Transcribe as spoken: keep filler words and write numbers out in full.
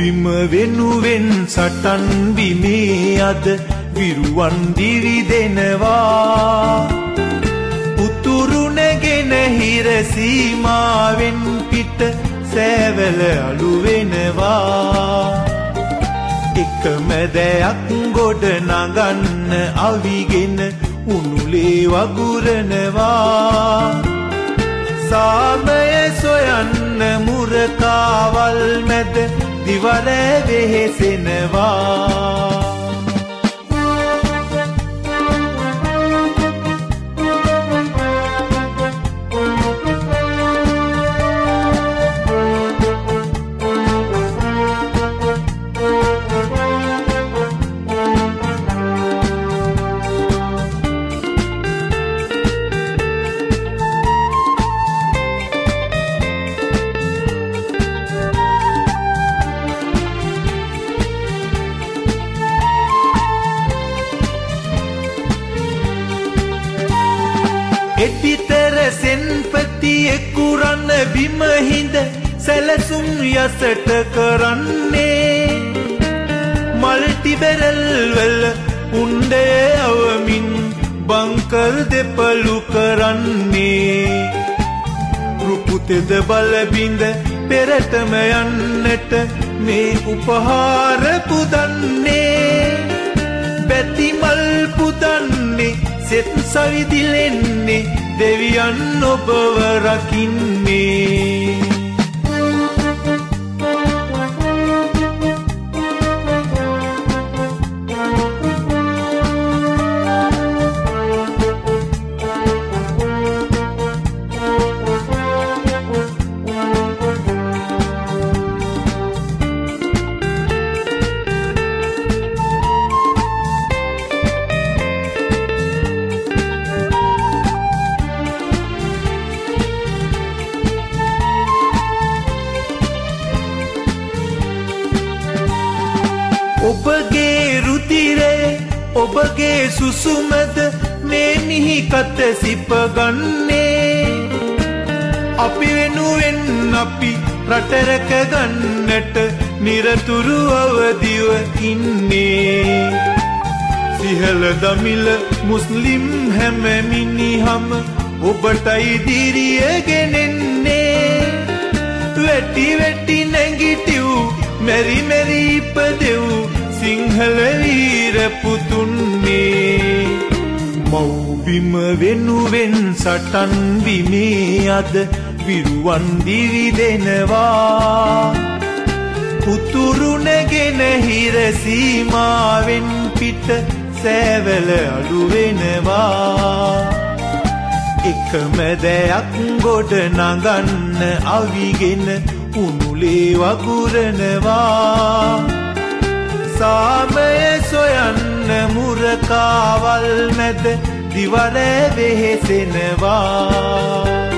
බිම වෙනුවෙන් සටන් බිමේ අද විරුවන් දිවි දෙනවා උතුරු නැගෙන හිර සීමාවෙන් පිට සෑවල අලු වෙනවා එකම දෙයක් ගොඩ නගන්න අවිගෙන උනුලේ වගුරනවා සාමය සොයන්න මුරකාවල් මැද දිවර වෙහෙසෙනවා එපිතර සෙන්පති එකුරන්න බිම හිඳ සැලසුම් යසට කරන්නේ මල්ටි බැරල් වල උණ්ඩේ අවමින් බංකර් දෙපළු කරන්නේ රුපුතෙද බල බිඳ පෙරටම යන්නට මේ උපහාර පුදන්නේ බැති මල් පුදන්නේ සෙත් සවිදිලෙන්නේ දෙවියන් ඔබව රකින්නේ ඔබගේ රුධිරේ ඔබගේ සුසුමද මේ මිහි කත සිපගන්නේ අපි වෙනුවෙන් අපි රට රැක ගන්නට නිරතුරු අවදිව ඉන්නේ සිහල දමිල මුස්ලිම් හැම මිනිහම ඔබටයි දිරියගෙනෙන්නේ වැටි වැටි නැගිටිව් මෙරි මෙරි ඉපදෙව් සිංහල වීර පුතුන්නේ මව්බිම වෙනුවෙන් සටන් බිමේ අද විරුවන් දිවි දෙනවා උතුරු නැගෙන හිර සීමාවෙන් පිට සෑවල අලු වෙනවා එකම දෙයක් ගොඩ නගන්න අවිගෙන උනුලේ වගුරනවා සාමය සොයන්න මුරකාවල් මැද දිවර වෙහෙසෙනවා